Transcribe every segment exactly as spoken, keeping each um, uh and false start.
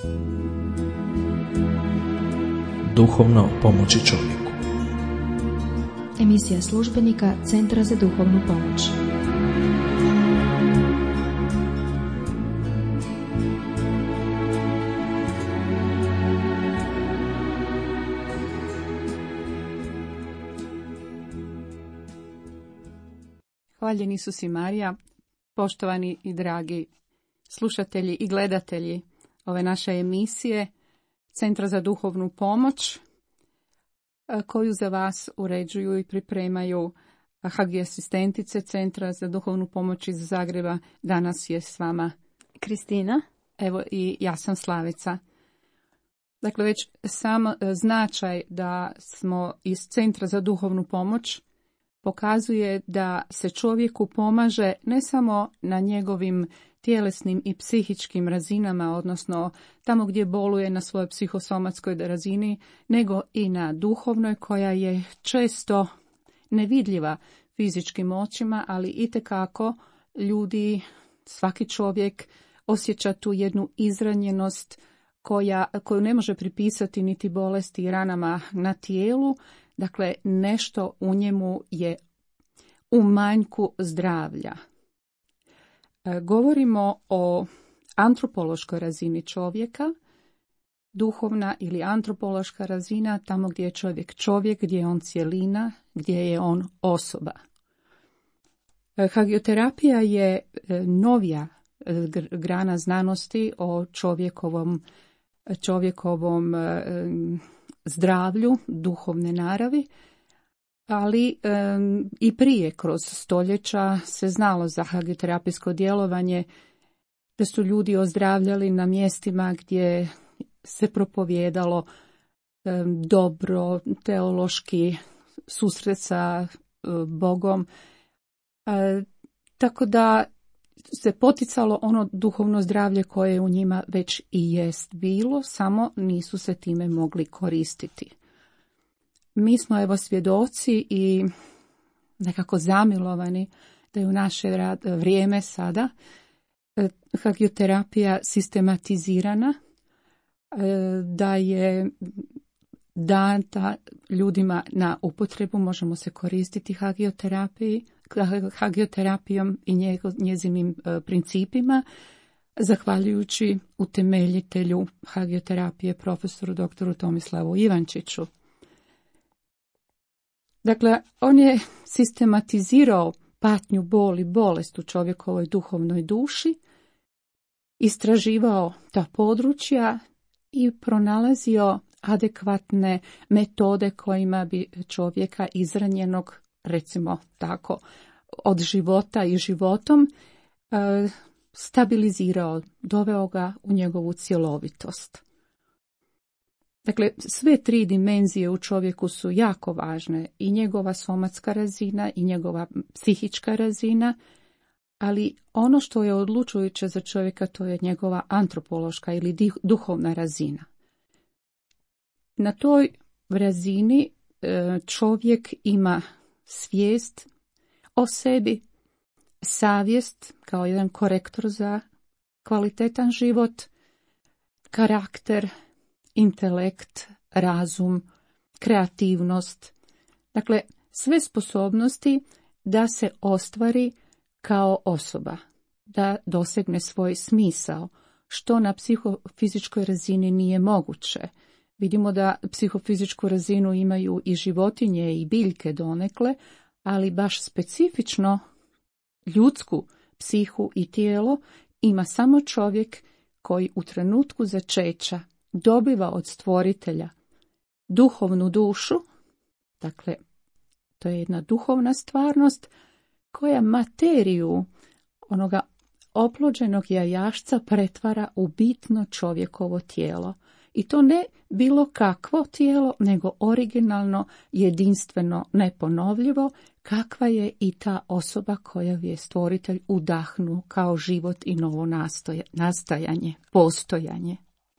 Duhovno pomoći čovjeku. Emisija službenika Centra za duhovnu pomoć. Hvaljen Isus i Marija, poštovani i dragi slušatelji i gledatelji ove naše emisije Centra za duhovnu pomoć, koju za vas uređuju i pripremaju H G asistentice Centra za duhovnu pomoć iz Zagreba. Danas je s vama Kristina. Evo i ja sam Slavica. Dakle, već sam značaj da smo iz Centra za duhovnu pomoć pokazuje da se čovjeku pomaže ne samo na njegovim tjelesnim i psihičkim razinama, odnosno tamo gdje boluje na svojoj psihosomatskoj razini, nego i na duhovnoj koja je često nevidljiva fizičkim očima, ali itekako ljudi, svaki čovjek osjeća tu jednu izranjenost koja, koju ne može pripisati niti bolesti i ranama na tijelu. Dakle, nešto u njemu je u manjku zdravlja. E, govorimo o antropološkoj razini čovjeka, duhovna ili antropološka razina, tamo gdje je čovjek čovjek, gdje je on cjelina, gdje je on osoba. E, hagioterapija je e, novija e, grana znanosti o čovjekovom, čovjekovom e, zdravlju, duhovne naravi, ali e, i prije kroz stoljeća se znalo za hagioterapijsko djelovanje, da su ljudi ozdravljali na mjestima gdje se propovijedalo e, dobro, teološki susret sa e, Bogom, e, tako da se poticalo ono duhovno zdravlje koje u njima već i jest bilo, samo nisu se time mogli koristiti. Mi smo evo svjedoci i nekako zamilovani da je u naše vrijeme sada hagioterapija sistematizirana, da je dana ljudima na upotrebu, možemo se koristiti hagioterapiji, hagioterapijom i njezinim principima, zahvaljujući utemeljitelju hagioterapije profesoru doktoru Tomislavu Ivančiću. Dakle, on je sistematizirao patnju, bol i bolest u čovjekovoj duhovnoj duši, istraživao ta područja i pronalazio adekvatne metode kojima bi čovjeka izranjenog, recimo tako, od života i životom, stabilizirao, doveo ga u njegovu cjelovitost. Dakle, sve tri dimenzije u čovjeku su jako važne, i njegova somatska razina i njegova psihička razina, ali ono što je odlučujuće za čovjeka to je njegova antropološka ili duhovna razina. Na toj razini čovjek ima svijest o sebi, savjest kao jedan korektor za kvalitetan život, karakter, intelekt, razum, kreativnost. Dakle, sve sposobnosti da se ostvari kao osoba, da dosegne svoj smisao, što na psihofizičkoj razini nije moguće. Vidimo da psihofizičku razinu imaju i životinje i biljke donekle, ali baš specifično ljudsku psihu i tijelo ima samo čovjek koji u trenutku začeća dobiva od stvoritelja duhovnu dušu, dakle, to je jedna duhovna stvarnost koja materiju onoga oplođenog jajašca pretvara u bitno čovjekovo tijelo. I to ne bilo kakvo tijelo, nego originalno, jedinstveno, neponovljivo, kakva je i ta osoba koja je stvoritelj udahnuo kao život i novo nastoje, nastajanje, postojanje.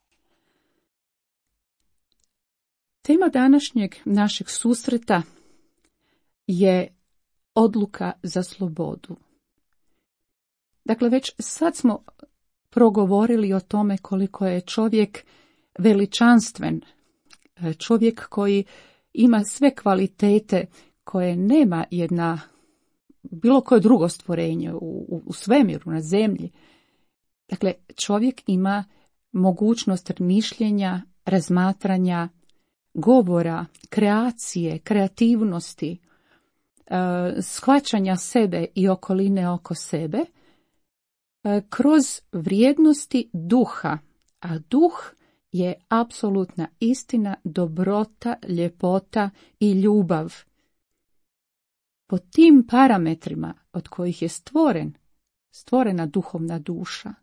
Tema današnjeg našeg susreta je odluka za slobodu. Dakle, već sad smo progovorili o tome koliko je čovjek veličanstven, čovjek koji ima sve kvalitete koje nema jedna bilo koje drugo stvorenje u, u, u svemiru, na zemlji. Dakle, čovjek ima mogućnost mišljenja, razmatranja, govora, kreacije, kreativnosti, e, shvaćanja sebe i okoline oko sebe, e, kroz vrijednosti duha, a duh je apsolutna istina, dobrota, ljepota i ljubav. Po tim parametrima od kojih je stvoren, stvorena duhovna duša,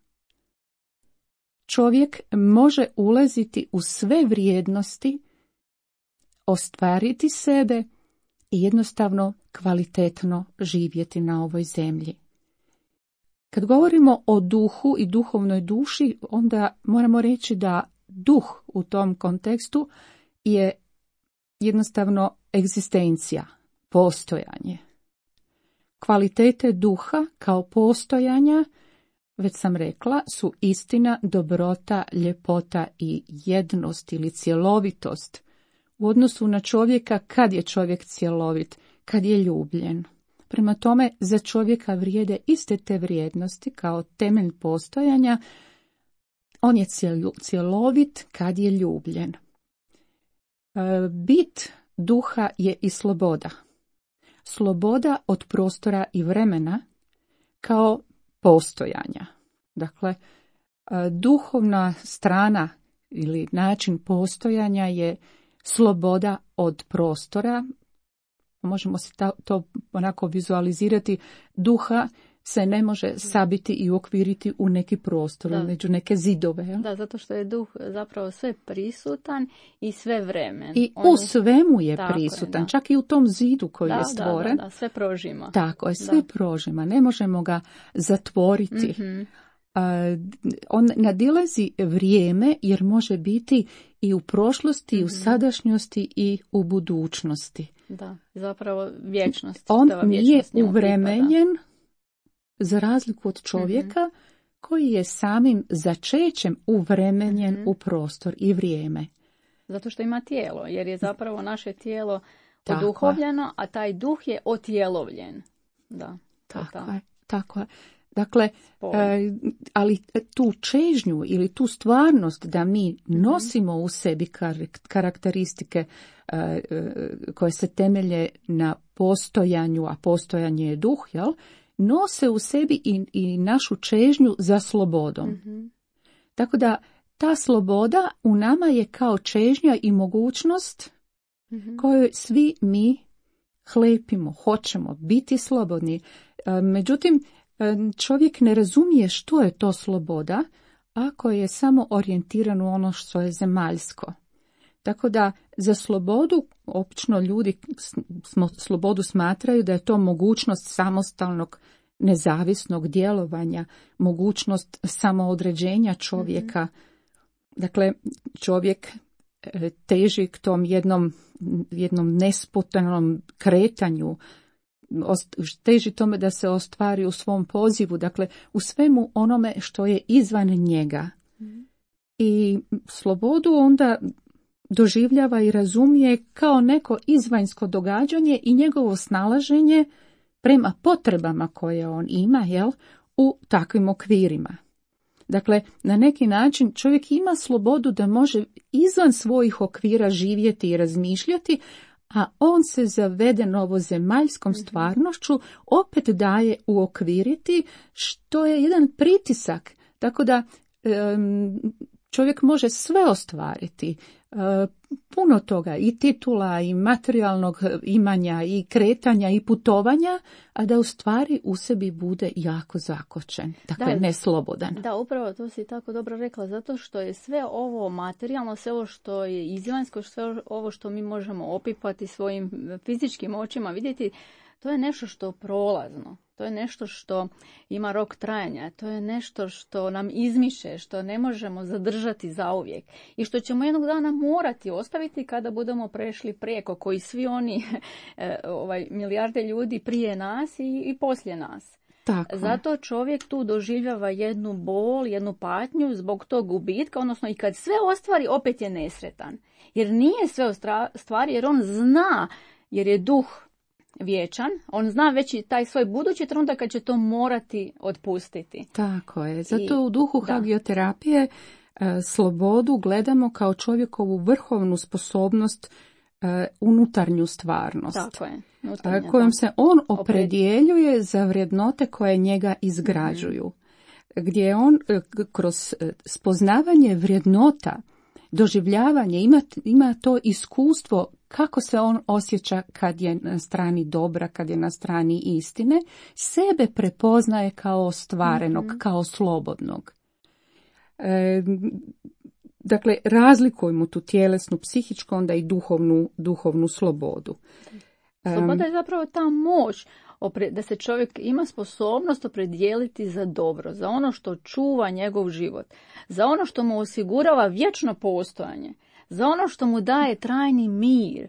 čovjek može ulaziti u sve vrijednosti, ostvariti sebe i jednostavno kvalitetno živjeti na ovoj zemlji. Kad govorimo o duhu i duhovnoj duši, onda moramo reći da duh u tom kontekstu je jednostavno egzistencija, postojanje. Kvalitete duha kao postojanja, već sam rekla, su istina, dobrota, ljepota i jednost ili cjelovitost u odnosu na čovjeka kad je čovjek cjelovit, kad je ljubljen. Prema tome, za čovjeka vrijede iste te vrijednosti kao temelj postojanja. On je cjelovit kad je ljubljen. Bit duha je i sloboda. Sloboda od prostora i vremena kao postojanja. Dakle, duhovna strana ili način postojanja je sloboda od prostora. Možemo se to onako vizualizirati. Duha se ne može sabiti i uokviriti u neki prostor, da. Među neke zidove. Ja? Da, zato što je duh zapravo sve prisutan i sve vremen. I On... u svemu je Tako prisutan, je, čak i u tom zidu koji da, je stvoren. Da, da, da, sve prožima. Tako je, sve da. prožima. Ne možemo ga zatvoriti. Mm-hmm. Uh, on nadilazi vrijeme jer može biti i u prošlosti, mm-hmm. i u sadašnjosti i u budućnosti. Da, zapravo vječnost. On nije uvremenjen za razliku od čovjeka mm-hmm. koji je samim začećem uvremenjen mm-hmm. u prostor i vrijeme. Zato što ima tijelo, jer je zapravo naše tijelo tako oduhovljeno, je. A taj duh je otjelovljen. Da, tako je, tako je. Dakle, e, ali tu čežnju ili tu stvarnost da mi mm-hmm. nosimo u sebi kar- karakteristike e, e, koje se temelje na postojanju, a postojanje je duh, jel? Nose u sebi i, i našu čežnju za slobodom. Mm-hmm. Tako da ta sloboda u nama je kao čežnja i mogućnost mm-hmm. koju svi mi hlepimo, hoćemo biti slobodni. E, međutim, čovjek ne razumije što je to sloboda ako je samo orijentiran u ono što je zemaljsko. Tako da za slobodu, obično ljudi smo, slobodu smatraju da je to mogućnost samostalnog, nezavisnog djelovanja, mogućnost samoodređenja čovjeka. Mm-hmm. Dakle, čovjek teži k tom jednom, jednom nespotanom kretanju, teži tome da se ostvari u svom pozivu, dakle u svemu onome što je izvan njega. Mm. I slobodu onda doživljava i razumije kao neko izvanjsko događanje i njegovo snalaženje prema potrebama koje on ima, jel, u takvim okvirima. Dakle, na neki način čovjek ima slobodu da može izvan svojih okvira živjeti i razmišljati, a on se zavede novozemaljskom stvarnošću opet daje uokviriti, što je jedan pritisak. Tako da čovjek može sve ostvariti, puno toga, i titula, i materijalnog imanja, i kretanja, i putovanja, a da u stvari u sebi bude jako zakočen, dakle neslobodan. Da, upravo to si tako dobro rekla, zato što je sve ovo materijalno, sve ovo što je izvanjsko, sve ovo što mi možemo opipati svojim fizičkim očima, vidjeti, to je nešto što prolazno. To je nešto što ima rok trajanja, to je nešto što nam izmiše, što ne možemo zadržati zauvijek i što ćemo jednog dana morati ostaviti kada budemo prešli preko, koji svi oni ovaj, milijarde ljudi prije nas i, i poslije nas. Tako. Zato čovjek tu doživljava jednu bol, jednu patnju zbog tog gubitka, odnosno i kad sve ostvari opet je nesretan. Jer nije sve ostvari, jer on zna, jer je duh vječan, on zna već i taj svoj budući trenutak kad će to morati otpustiti. Tako je. Zato I, u duhu da. hagioterapije e, slobodu gledamo kao čovjekovu vrhovnu sposobnost, e, unutarnju stvarnost. Tako je. Unutarnja, kojom da. se on opredjeljuje za vrijednote koje njega izgrađuju. Mm-hmm. Gdje on e, kroz spoznavanje vrijednota, doživljavanje, ima, ima to iskustvo kako se on osjeća kad je na strani dobra, kad je na strani istine, sebe prepoznaje kao ostvarenog, mm-hmm. kao slobodnog. E, dakle, razlikujemo tu tjelesnu, psihičku, onda i duhovnu, duhovnu slobodu. Sloboda je zapravo ta moć da se čovjek ima sposobnost opredijeliti za dobro, za ono što čuva njegov život, za ono što mu osigurava vječno postojanje, za ono što mu daje trajni mir,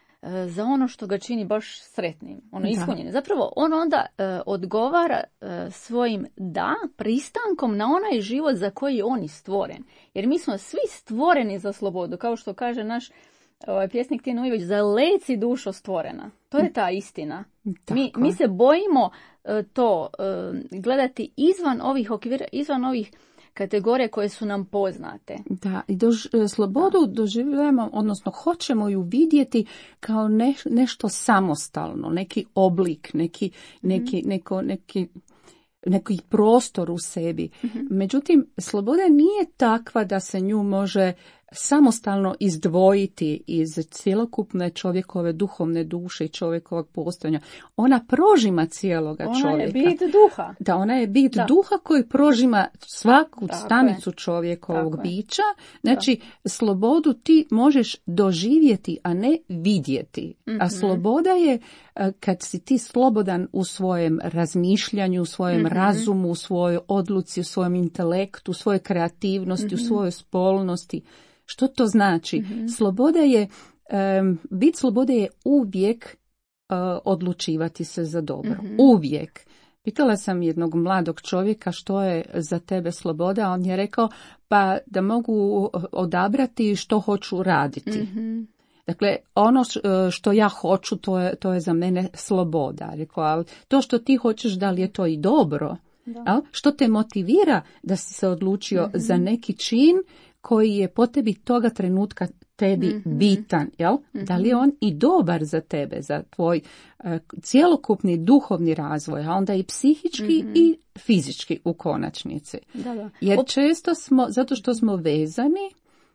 za ono što ga čini baš sretnim, ono ispunjenim. Zapravo on onda uh, odgovara uh, svojim da pristankom na onaj život za koji je on i stvoren. Jer mi smo svi stvoreni za slobodu, kao što kaže naš ovaj pjesnik Tino Ujović, za leci dušo stvorena. To je ta istina. Mi, mi se bojimo uh, to uh, gledati izvan ovih okvira, izvan ovih kategorije koje su nam poznate. Da, i dož, slobodu doživljavamo, odnosno hoćemo ju vidjeti kao ne, nešto samostalno, neki oblik, neki, neki, mm-hmm. neko, neki, neki prostor u sebi. Mm-hmm. Međutim, sloboda nije takva da se nju može samostalno izdvojiti iz cjelokupne čovjekove duhovne duše i čovjekovog postojanja. Ona prožima cijeloga ona čovjeka. Ona je bit duha. Da, ona je bit da. duha koji prožima svaku Tako stanicu je. čovjekovog Tako bića. Znači, da. slobodu ti možeš doživjeti, a ne vidjeti. Mm-hmm. A sloboda je kad si ti slobodan u svojem razmišljanju, u svojem mm-hmm. razumu, u svojoj odluci, u svojem intelektu, u svojoj kreativnosti, mm-hmm. u svojoj spolnosti. Što to znači? Mm-hmm. Sloboda je, um, bit slobode je uvijek uh, odlučivati se za dobro. Mm-hmm. Uvijek. Pitala sam jednog mladog čovjeka što je za tebe sloboda, on je rekao pa da mogu odabrati što hoću raditi. Mm-hmm. Dakle, ono što ja hoću, to je, to je za mene sloboda. Rekao, ali to što ti hoćeš, da li je to i dobro? Da. Što te motivira da si se odlučio mm-hmm. za neki čin koji je po tebi toga trenutka tebi mm-hmm. bitan, jel? Mm-hmm. Da li je on i dobar za tebe, za tvoj uh, cjelokupni duhovni razvoj, a onda i psihički mm-hmm. i fizički u konačnici. Da, da. Jer često smo, zato što smo vezani,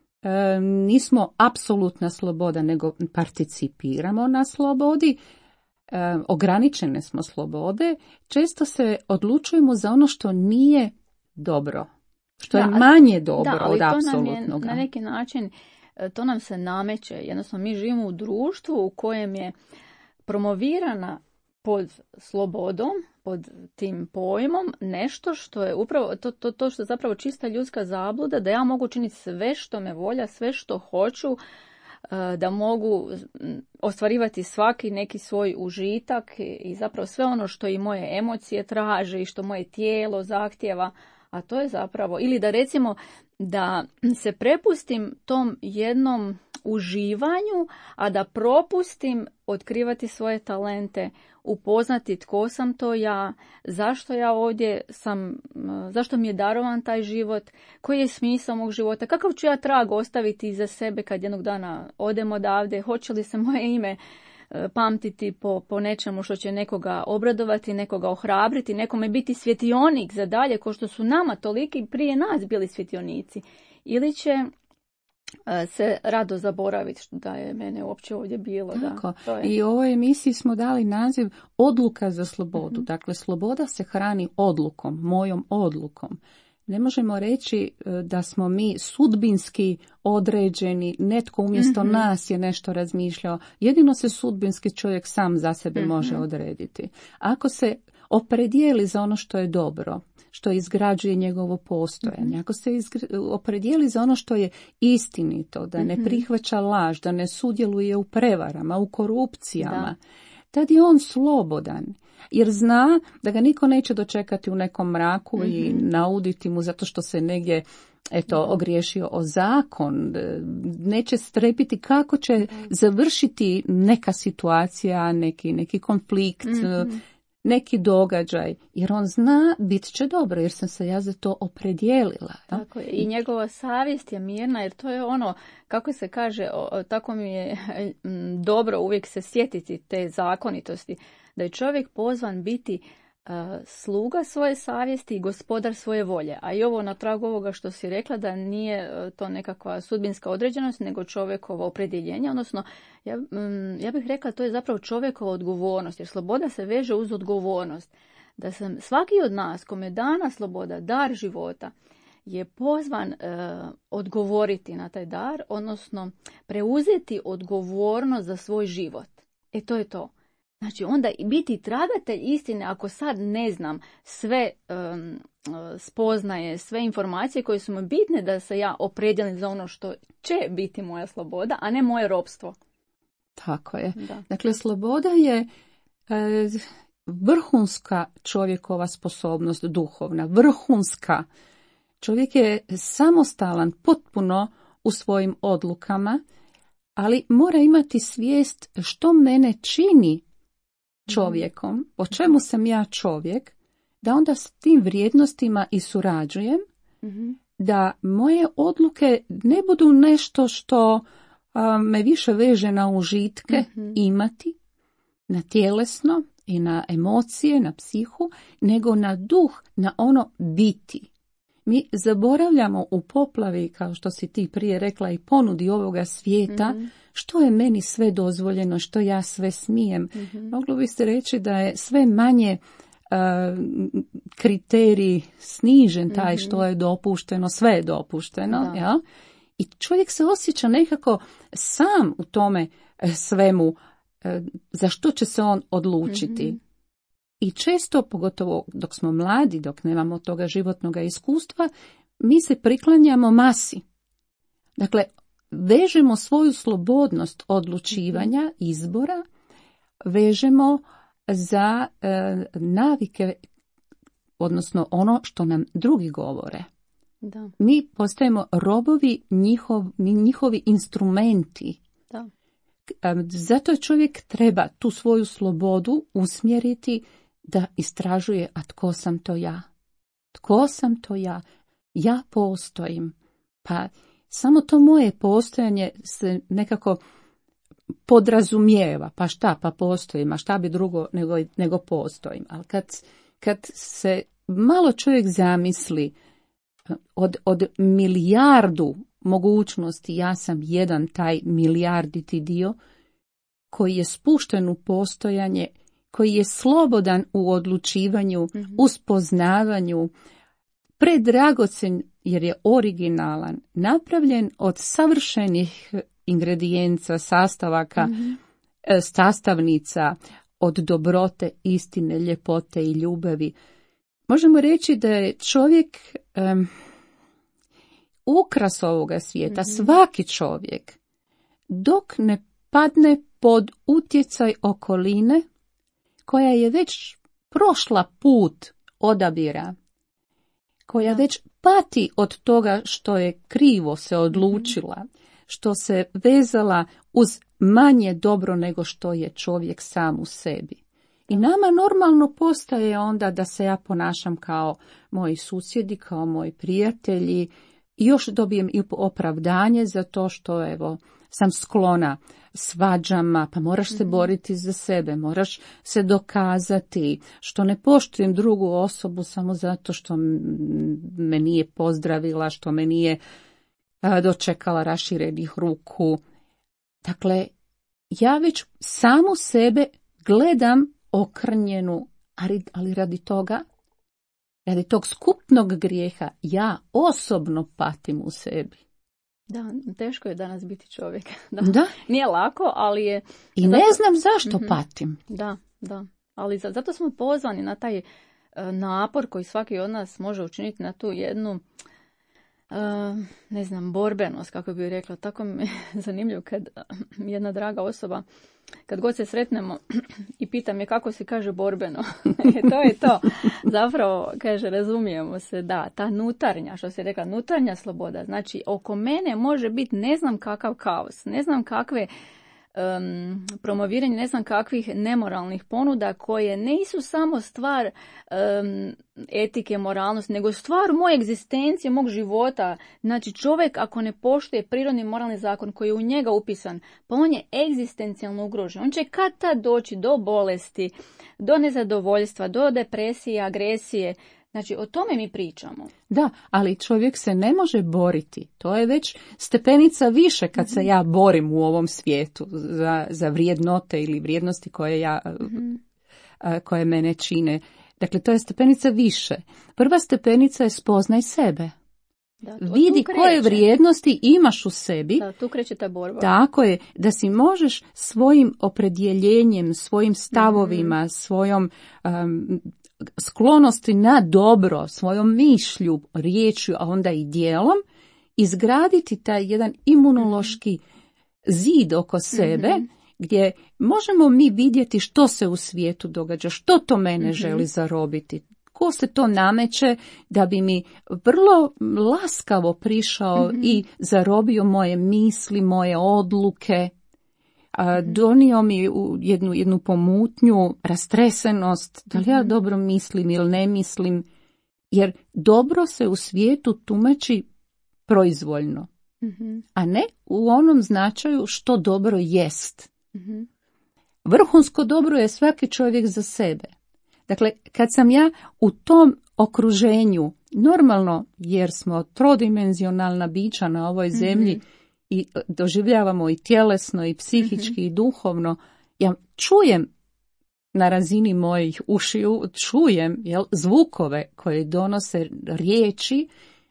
um, nismo apsolutna sloboda, nego participiramo na slobodi, um, ograničene smo slobode, često se odlučujemo za ono što nije dobro. Što da, je manje dobro da, od apsolutnog. Na neki način to nam se nameće. Jednostavno mi živimo u društvu u kojem je promovirana pod slobodom, pod tim pojmom, nešto što je upravo, to, to, to što je zapravo čista ljudska zabluda, da ja mogu činiti sve što me volja, sve što hoću, da mogu ostvarivati svaki neki svoj užitak i zapravo sve ono što i moje emocije traže i što moje tijelo zahtjeva. A to je zapravo, ili da recimo da se prepustim tom jednom uživanju, a da propustim otkrivati svoje talente, upoznati tko sam to ja, zašto ja ovdje sam, zašto mi je darovan taj život, koji je smisao mog života, kakav ću ja trag ostaviti iza sebe kad jednog dana odem odavde, hoće li se moje ime pamtiti po, po nečemu što će nekoga obradovati, nekoga ohrabriti, nekome biti svjetionik za dalje, ko što su nama toliki prije nas bili svjetionici. Ili će se rado zaboraviti da je mene uopće ovdje bilo. Tako. Da, to je. I u ovoj emisiji smo dali naziv Odluka za slobodu. Mm-hmm. Dakle, sloboda se hrani odlukom, mojom odlukom. Ne možemo reći da smo mi sudbinski određeni, netko umjesto mm-hmm. nas je nešto razmišljao. Jedino se sudbinski čovjek sam za sebe mm-hmm. može odrediti. Ako se opredijeli za ono što je dobro, što izgrađuje njegovo postojanje, mm-hmm. ako se izgra- opredijeli za ono što je istinito, da ne mm-hmm. prihvaća laž, da ne sudjeluje u prevarama, u korupcijama, tad je on slobodan. Jer zna da ga niko neće dočekati u nekom mraku mm-hmm. i nauditi mu zato što se negdje eto, ogriješio o zakon. Neće strepiti kako će završiti neka situacija, neki, neki konflikt, mm-hmm. neki događaj. Jer on zna bit će dobro, jer sam se ja za to opredijelila. Tako je. I njegova savjest je mirna, jer to je ono, kako se kaže, tako mi je dobro uvijek se sjetiti te zakonitosti, da je čovjek pozvan biti uh, sluga svoje savjesti i gospodar svoje volje. A i ovo na tragu ovoga što si rekla, da nije uh, to nekakva sudbinska određenost, nego čovjekovo opredjeljenje, odnosno ja, um, ja bih rekla to je zapravo čovjekova odgovornost, jer sloboda se veže uz odgovornost. Da sam svaki od nas, kome je dana sloboda, dar života, je pozvan uh, odgovoriti na taj dar, odnosno preuzeti odgovornost za svoj život. E to je to. Znači, onda biti tragatelj istine, ako sad ne znam sve um, spoznaje, sve informacije koje su mi bitne da se ja opredijelim za ono što će biti moja sloboda, a ne moje ropstvo. Tako je. Da. Dakle, sloboda je e, vrhunska čovjekova sposobnost, duhovna, vrhunska. Čovjek je samostalan potpuno u svojim odlukama, ali mora imati svijest što mene čini čovjekom, po čemu sam ja čovjek, da onda s tim vrijednostima i surađujem, mm-hmm. da moje odluke ne budu nešto što a, me više veže na užitke mm-hmm. imati, na tjelesno i na emocije, na psihu, nego na duh, na ono biti. Mi zaboravljamo u poplavi, kao što si ti prije rekla, i ponudi ovoga svijeta, mm-hmm. što je meni sve dozvoljeno, što ja sve smijem. Mm-hmm. Moglo bi se reći da je sve manje uh, kriterij snižen, taj mm-hmm. što je dopušteno, sve je dopušteno. Ja? I čovjek se osjeća nekako sam u tome svemu, uh, za što će se on odlučiti. Mm-hmm. I često, pogotovo dok smo mladi, dok nemamo toga životnog iskustva, mi se priklanjamo masi. Dakle, vežemo svoju slobodnost odlučivanja, izbora, vežemo za e, navike, odnosno ono što nam drugi govore. Da. Mi postajemo robovi njihov, njihovi instrumenti. Da. Zato čovjek treba tu svoju slobodu usmjeriti da istražuje, a tko sam to ja? Tko sam to ja? Ja postojim. Pa samo to moje postojanje se nekako podrazumijeva. Pa šta, pa postojim, a šta bi drugo nego, nego postojim. Ali kad, kad se malo čovjek zamisli od, od milijardu mogućnosti, ja sam jedan taj milijarditi dio koji je spušten u postojanje, koji je slobodan u odlučivanju, mm-hmm. u spoznavanju, predragocen jer je originalan, napravljen od savršenih ingredijenca, sastavaka, mm-hmm. sastavnica, od dobrote, istine, ljepote i ljubavi. Možemo reći da je čovjek um, ukras ovoga svijeta, mm-hmm. svaki čovjek, dok ne padne pod utjecaj okoline, koja je već prošla put odabira, koja da. već pati od toga što je krivo se odlučila, što se vezala uz manje dobro nego što je čovjek sam u sebi. I nama normalno postaje onda da se ja ponašam kao moji susjedi, kao moji prijatelji, i još dobijem i opravdanje za to što evo sam sklona svađama, pa moraš se boriti za sebe, moraš se dokazati, što ne poštujem drugu osobu samo zato što me nije pozdravila, što me nije dočekala raširenih ruku. Dakle, ja već samu sebe gledam okrnjenu, ali, ali radi toga, radi tog skupnog grijeha, ja osobno patim u sebi. Da, teško je danas biti čovjek. Da. da. Nije lako, ali je... I zato... ne znam zašto mm-hmm. patim. Da, da. Ali zato smo pozvani na taj napor koji svaki od nas može učiniti, na tu jednu ne znam, borbenost, kako bih rekla. Tako mi je zanimljivo kad jedna draga osoba, kad god se sretnemo i pita me kako se kaže borbeno. To je to. Zapravo, kaže, razumijemo se, da, ta nutarnja, što se rekla, nutarnja sloboda. Znači, oko mene može biti ne znam kakav kaos, ne znam kakve Um, promoviranje ne znam kakvih nemoralnih ponuda koje nisu samo stvar um, etike, moralnosti, nego stvar moje egzistencije, mog života. Znači čovjek ako ne poštuje prirodni moralni zakon koji je u njega upisan, pa on je egzistencijalno ugrožen. On će kad tad doći do bolesti, do nezadovoljstva, do depresije, agresije. Znači, o tome mi pričamo. Da, ali čovjek se ne može boriti. To je već stepenica više kad mm-hmm. se ja borim u ovom svijetu za, za vrijednote ili vrijednosti koje, ja, mm-hmm. koje mene čine. Dakle, to je stepenica više. Prva stepenica je spoznaj sebe. Da, to, vidi koje vrijednosti imaš u sebi. Da, tu kreće ta borba. Tako je, da si možeš svojim opredjeljenjem, svojim stavovima, mm-hmm. svojom um, sklonosti na dobro, svojom mišlju, riječju, a onda i djelom, izgraditi taj jedan imunološki mm-hmm. zid oko sebe, mm-hmm. gdje možemo mi vidjeti što se u svijetu događa, što to mene mm-hmm. želi zarobiti, ko se to nameće da bi mi vrlo laskavo prišao mm-hmm. i zarobio moje misli, moje odluke, a, donio mi u jednu, jednu pomutnju, rastresenost, da li ja dobro mislim ili ne mislim, jer dobro se u svijetu tumači proizvoljno, mm-hmm. a ne u onom značaju što dobro jest. Mm-hmm. Vrhunsko dobro je svaki čovjek za sebe. Dakle, kad sam ja u tom okruženju, normalno jer smo trodimenzionalna bića na ovoj zemlji, mm-hmm. i doživljavamo i tjelesno i psihički mm-hmm. i duhovno, ja čujem na razini mojih ušiju, čujem jel, zvukove koje donose riječi,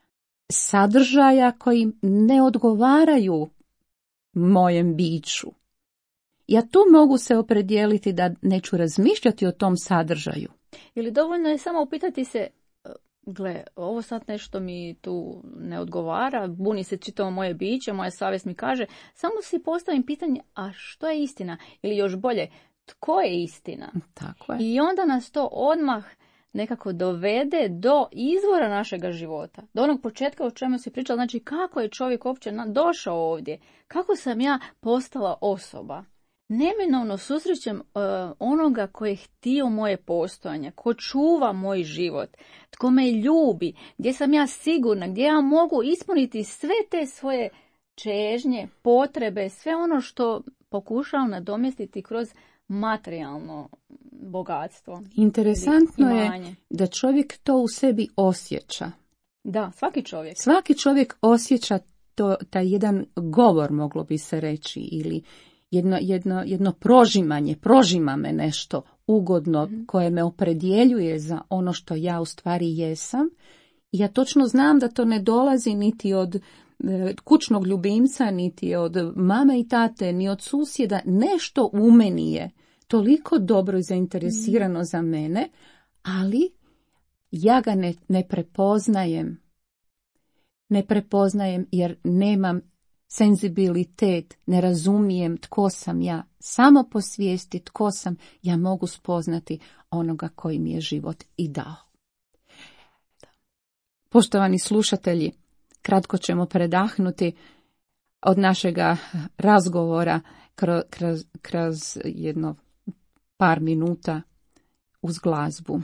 sadržaja koji ne odgovaraju mojem biću. Ja tu mogu se opredijeliti da neću razmišljati o tom sadržaju. Ili dovoljno je samo upitati se, gle, ovo sad nešto mi tu ne odgovara, buni se čitavo moje biće, moja savjest mi kaže, samo si postavim pitanje, a što je istina? Ili još bolje, tko je istina? Tako je. I onda nas to odmah nekako dovede do izvora našega života. Do onog početka o čemu si pričala, znači kako je čovjek uopće došao ovdje, kako sam ja postala osoba. Neminovno susrećem uh, onoga koji je htio moje postojanje, ko čuva moj život, tko me ljubi, gdje sam ja sigurna, gdje ja mogu ispuniti sve te svoje čežnje, potrebe, sve ono što pokušavam nadomjestiti kroz materijalno bogatstvo. Interesantno je da čovjek to u sebi osjeća. Da, svaki čovjek. Svaki čovjek osjeća to, taj jedan govor, moglo bi se reći, ili Jedno, jedno, jedno prožimanje, prožima me nešto ugodno mm-hmm. koje me opredjeljuje za ono što ja u stvari jesam. I ja točno znam da to ne dolazi niti od e, kućnog ljubimca, niti od mame i tate, ni od susjeda. Nešto u meni je toliko dobro i zainteresirano mm-hmm. za mene, ali ja ga ne, ne prepoznajem. Ne prepoznajem jer nemam senzibilitet, ne razumijem tko sam ja, samo po svijesti tko sam, ja mogu spoznati onoga koji mi je život i dao. Poštovani slušatelji, kratko ćemo predahnuti od našega razgovora kroz, kroz, kroz jedno par minuta uz glazbu.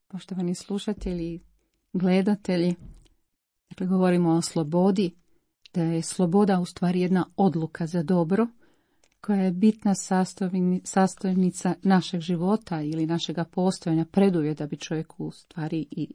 Poštovani slušatelji, gledatelji, dakle govorimo o slobodi, da je sloboda u stvari jedna odluka za dobro, koja je bitna sastojnica našeg života ili našega postojanja, preduvjet da bi čovjek u stvari i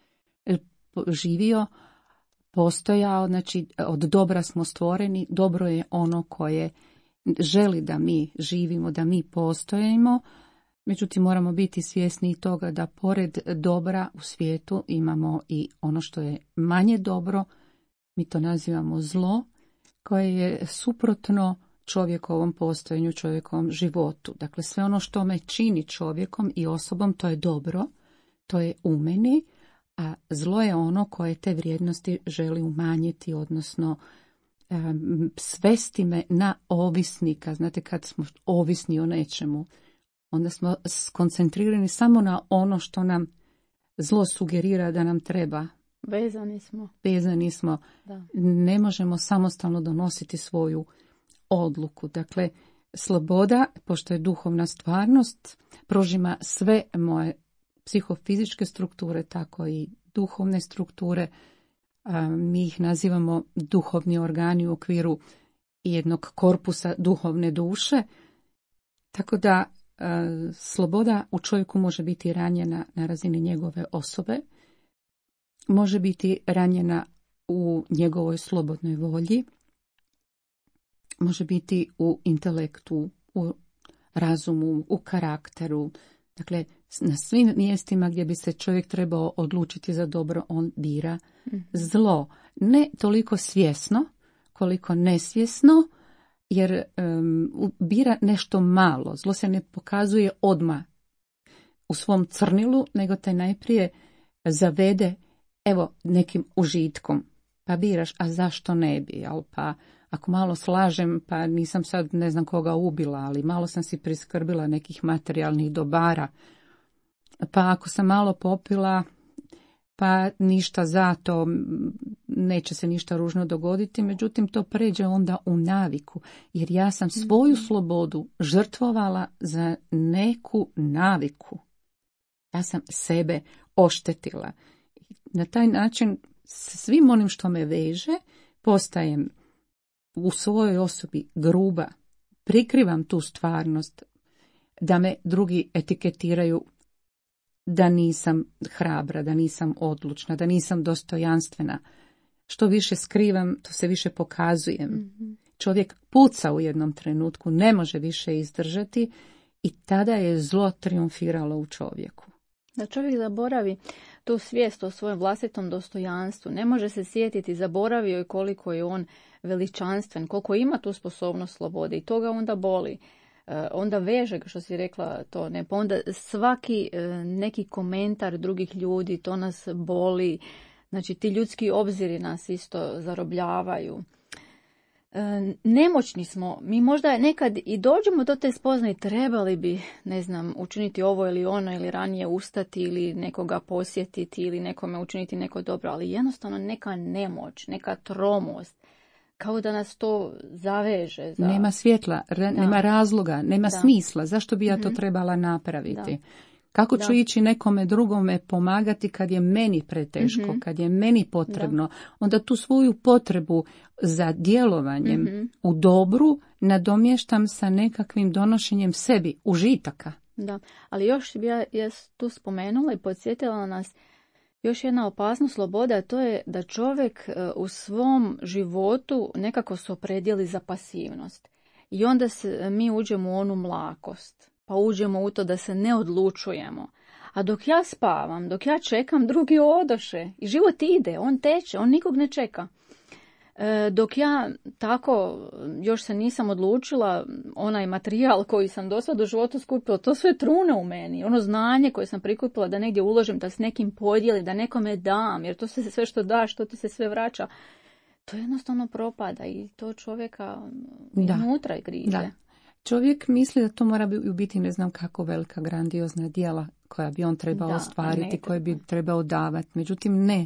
živio, postojao, znači od dobra smo stvoreni, dobro je ono koje želi da mi živimo, da mi postojimo, međutim moramo biti svjesni i toga da pored dobra u svijetu imamo i ono što je manje dobro, mi to nazivamo zlo, koje je suprotno čovjekovom postojanju, čovjekovom životu. Dakle, sve ono što me čini čovjekom i osobom, to je dobro, to je u meni, a zlo je ono koje te vrijednosti želi umanjiti, odnosno um, svesti me na ovisnika. Znate, kad smo ovisni o nečemu, onda smo skoncentrirani samo na ono što nam zlo sugerira da nam treba. Vezani smo. Vezani smo. Da. Ne možemo samostalno donositi svoju odluku. Dakle, sloboda, pošto je duhovna stvarnost, prožima sve moje psihofizičke strukture, tako i duhovne strukture. Mi ih nazivamo duhovni organi u okviru jednog korpusa duhovne duše. Tako da sloboda u čovjeku može biti ranjena na razini njegove osobe, može biti ranjena u njegovoj slobodnoj volji, može biti u intelektu, u razumu, u karakteru. Dakle, na svim mjestima gdje bi se čovjek trebao odlučiti za dobro, on bira zlo. Ne toliko svjesno, koliko nesvjesno, jer um, bira nešto malo. Zlo se ne pokazuje odmah u svom crnilu, nego te najprije zavede, evo, nekim užitkom. Pa biraš, a zašto ne bi? Jel? Pa ako malo slažem, pa nisam sad ne znam koga ubila, ali malo sam si priskrbila nekih materijalnih dobara. Pa ako sam malo popila, pa ništa zato, neće se ništa ružno dogoditi, međutim to pređe onda u naviku, jer ja sam svoju slobodu žrtvovala za neku naviku. Ja sam sebe oštetila. Na taj način, svim onim što me veže, postajem u svojoj osobi gruba, prikrivam tu stvarnost, da me drugi etiketiraju da nisam hrabra, da nisam odlučna, da nisam dostojanstvena. Što više skrivam, to se više pokazujem. Mm-hmm. Čovjek puca u jednom trenutku, ne može više izdržati i tada je zlo triumfiralo u čovjeku. Da čovjek zaboravi tu svijest o svojem vlastitom dostojanstvu, ne može se sjetiti, zaboravio je koliko je on veličanstven, koliko ima tu sposobnost slobode i to ga onda boli. Onda veže, što si rekla, to ne, pa onda svaki neki komentar drugih ljudi, to nas boli, znači ti ljudski obziri nas isto zarobljavaju. Nemoćni smo, mi možda nekad i dođemo do te spoznaje, trebali bi, ne znam, učiniti ovo ili ono, ili ranije ustati, ili nekoga posjetiti, ili nekome učiniti neko dobro, ali jednostavno neka nemoć, neka tromost, kao da nas to zaveže. Za... Nema svjetla, re, nema razloga, nema da. smisla. Zašto bi ja to mm-hmm. trebala napraviti? Da. Kako ću da. ići nekome drugome pomagati kad je meni preteško, mm-hmm. kad je meni potrebno? Da. Onda tu svoju potrebu za djelovanjem mm-hmm. u dobru nadomještam sa nekakvim donošenjem sebi užitaka. Da, ali još bi ja, ja tu spomenula i podsjetila nas još jedna opasnost slobode, a to je da čovjek u svom životu nekako se opredijeli za pasivnost. I onda se, mi uđemo u onu mlakost, pa uđemo u to da se ne odlučujemo. A dok ja spavam, dok ja čekam, drugi odoše. I život ide, on teče, on nikog ne čeka. E, dok ja tako još se nisam odlučila, onaj materijal koji sam do sada u životu skupila, to sve trune u meni. Ono znanje koje sam prikupila da negdje uložim, da s nekim podijeli, da nekome dam, jer to se sve što daš, to ti se sve vraća. To jednostavno propada i to čovjeka unutra grize. Da. Čovjek misli da to mora biti ne znam kako velika grandiozna djela koja bi on trebao da, ostvariti, koje bi trebao davati. Međutim, ne.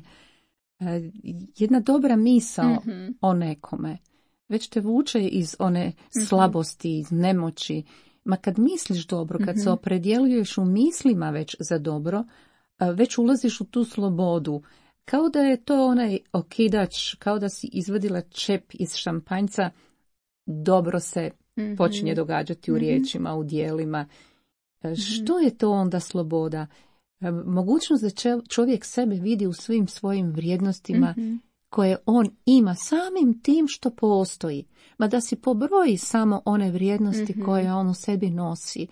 Jedna dobra misao mm-hmm. o nekome već te vuče iz one mm-hmm. slabosti, iz nemoći. Ma kad misliš dobro, kad mm-hmm. se opredjeljuješ u mislima već za dobro, već ulaziš u tu slobodu. Kao da je to onaj okidač, kao da si izvadila čep iz šampanjca, dobro se mm-hmm. počinje događati u riječima, u dijelima. Mm-hmm. Što je to onda sloboda? Mogućnost da čovjek sebe vidi u svim svojim vrijednostima mm-hmm. koje on ima samim tim što postoji. Ma da si pobroji samo one vrijednosti mm-hmm. koje on u sebi nosi,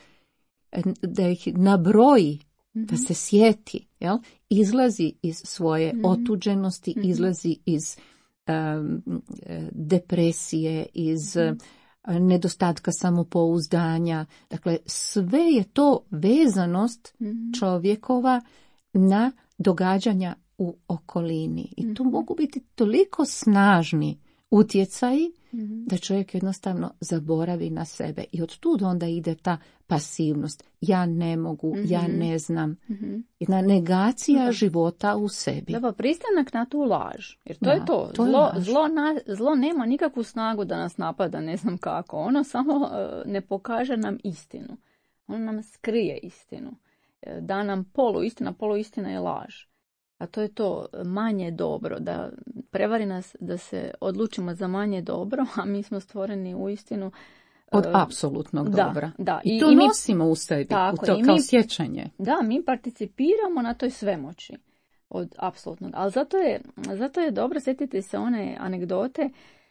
da ih nabroji, mm-hmm. da se sjeti, jel? Izlazi iz svoje mm-hmm. otuđenosti, mm-hmm. izlazi iz um, depresije, iz mm-hmm. nedostatka samopouzdanja. Dakle, sve je to vezanost mm-hmm. čovjekova na događanja u okolini. I tu mm-hmm. mogu biti toliko snažni utjecaji mm-hmm. da čovjek jednostavno zaboravi na sebe. I od tud onda ide ta pasivnost. Ja ne mogu, mm-hmm. ja ne znam. Mm-hmm. Jedna negacija da. života u sebi. Da, pristanak na tu laž. Jer to da, je to. to zlo, je zlo, na, zlo nema nikakvu snagu da nas napada, ne znam kako. Ono samo uh, ne pokaže nam istinu. Ono nam skrije istinu. Da nam polu istina, polu istina je laž. A to je to manje dobro, da prevari nas da se odlučimo za manje dobro, a mi smo stvoreni u istinu od apsolutnog da, dobra. Da. I, I to i mi, nosimo u sebi, tako, u to, kao mi, sjećanje. Da, mi participiramo na toj svemoći od apsolutnog. Ali zato je, zato je dobro sjetiti se one anegdote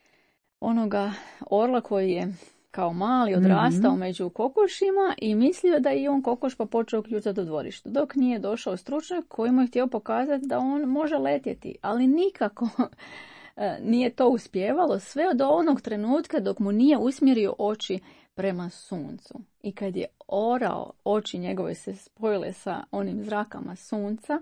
onoga orla koji je kao mali odrastao mm-hmm. među kokošima i mislio da je i on kokoš pa počeo kljucati u dvorištu. Dok nije došao stručnjak koji mu je htio pokazati da on može letjeti. Ali nikako nije to uspjevalo sve do onog trenutka dok mu nije usmjerio oči prema suncu. I kad je orao, oči njegove se spojile sa onim zrakama sunca,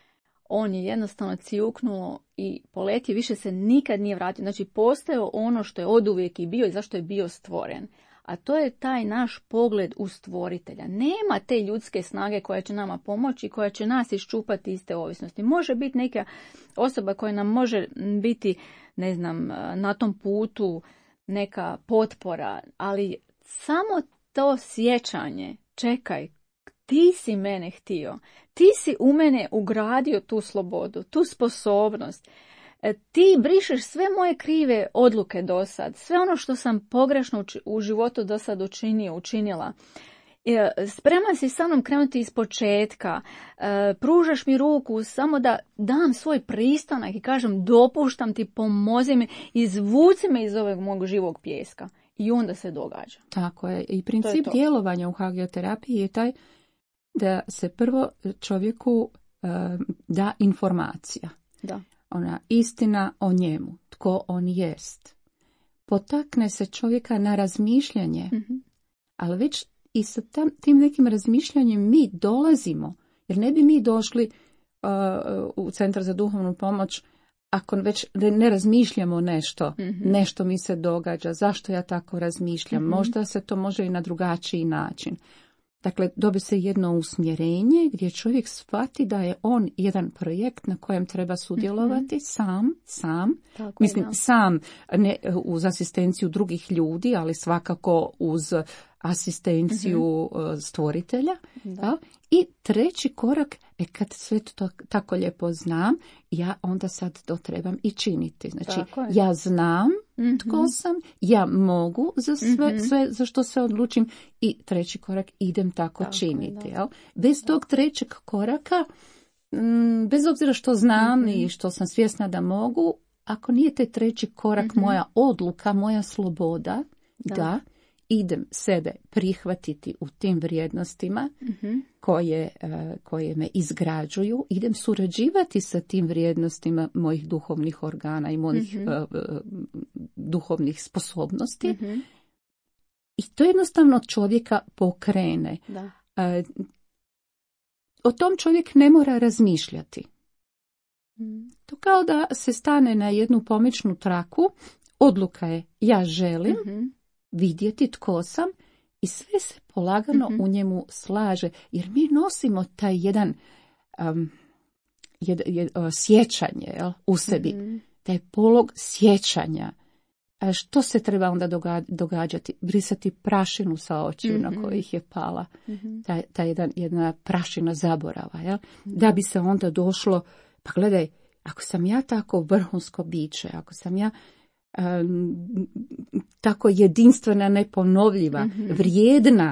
on je jednostavno cijuknuo i poletio, više se nikad nije vratio. Znači, postojao ono što je oduvijek i bio i zašto je bio stvoren. A to je taj naš pogled u stvoritelja. Nema te ljudske snage koja će nama pomoći, koja će nas iščupati iz te ovisnosti. Može biti neka osoba koja nam može biti, ne znam, na tom putu neka potpora, ali samo to sjećanje, čekaj, ti si mene htio, ti si u mene ugradio tu slobodu, tu sposobnost. Ti brišeš sve moje krive odluke do sad, sve ono što sam pogrešno u životu do sad učinio, učinila. Spreman si sa mnom krenuti iz početka, pružaš mi ruku samo da dam svoj pristanak i kažem dopuštam ti, pomozi mi, izvuci me iz ovog mog živog pijeska. I onda se događa. Tako je. I princip to to. djelovanja u hagioterapiji je taj da se prvo čovjeku uh, da informacija. Da. Ona istina o njemu, tko on jest. Potakne se čovjeka na razmišljanje, mm-hmm. ali već i sa tam, tim nekim razmišljanjem mi dolazimo, jer ne bi mi došli uh, u Centar za duhovnu pomoć ako već ne razmišljamo nešto, mm-hmm. nešto mi se događa, zašto ja tako razmišljam, mm-hmm. možda se to može i na drugačiji način. Dakle, dobi se jedno usmjerenje gdje čovjek shvati da je on jedan projekt na kojem treba sudjelovati mm-hmm. sam, sam, tako mislim je, sam, ne uz asistenciju drugih ljudi, ali svakako uz asistenciju mm-hmm. stvoritelja. Da. Da? I treći korak, e kad sve to tako lijepo znam, ja onda sad to trebam i činiti. Znači, ja znam mm-hmm. tko sam, ja mogu za sve, mm-hmm. sve za što se odlučim i treći korak idem tako, tako činiti. Je, jel? Bez tog trećeg koraka, m, bez obzira što znam mm-hmm. i što sam svjesna da mogu, ako nije taj treći korak mm-hmm. moja odluka, moja sloboda, da, da idem sebe prihvatiti u tim vrijednostima mm-hmm. koje, koje me izgrađuju, idem surađivati sa tim vrijednostima mojih duhovnih organa i mojih mm-hmm. uh, duhovnih sposobnosti. Mm-hmm. I to jednostavno čovjeka pokrene. Da. Uh, o tom čovjek ne mora razmišljati. Mm. To kao da se stane na jednu pomičnu traku, odluka je ja želim, mm-hmm. vidjeti tko sam i sve se polagano mm-hmm. u njemu slaže, jer mi nosimo taj jedan um, jed, jed, uh, sjećanje jel, u sebi, mm-hmm. taj polog sjećanja A što se treba onda doga- događati? Brisati prašinu sa očiju Mm-hmm. na kojih je pala. Mm-hmm. Ta, ta jedan, jedna prašina zaborava. Jel? Da bi se onda došlo, pa gledaj, ako sam ja tako vrhunsko biće, ako sam ja um, tako jedinstvena, neponovljiva, Mm-hmm. vrijedna,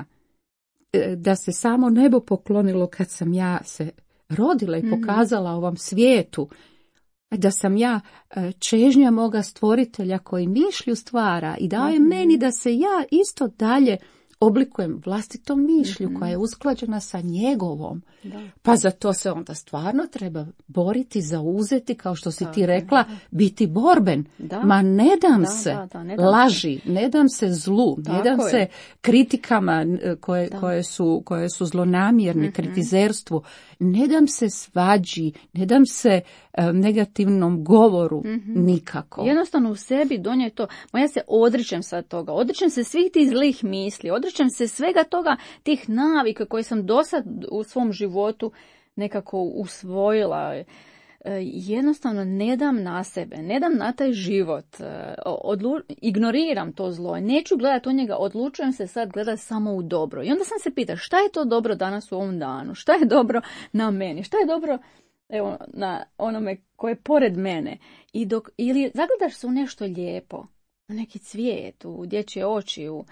da se samo nebo poklonilo kad sam ja se rodila i pokazala mm-hmm. ovom svijetu, da sam ja čežnja moga stvoritelja koji mišlju stvara i daje mm-hmm. meni da se ja isto dalje oblikujem vlastitom mišlju mm-hmm. koja je usklađena sa njegovom. Da. Pa za to se onda stvarno treba boriti, zauzeti, kao što si da, ti rekla, da. biti borben. Da. Ma ne dam da, se da, da, ne dam laži, se. ne dam se zlu, Tako ne dam je. se kritikama koje, koje, su, koje su zlonamjerne, mm-hmm. kritizerstvu, ne dam se svađi, ne dam se um, negativnom govoru, mm-hmm. nikako. Jednostavno u sebi donijeti to, ma ja se odričem sad toga, odričem se svih tih zlih misli, odričem se svega toga, tih navika koje sam do sad u svom životu nekako usvojila. Jednostavno ne dam na sebe, ne dam na taj život, Odlu- ignoriram to zlo, neću gledati u njega, odlučujem se sad gledati samo u dobro. I onda sam se pita šta je to dobro danas u ovom danu, šta je dobro na meni, šta je dobro evo, na onome koje je pored mene. I dok, ili zagledaš se u nešto lijepo, u neki cvijet, u dječje oči, u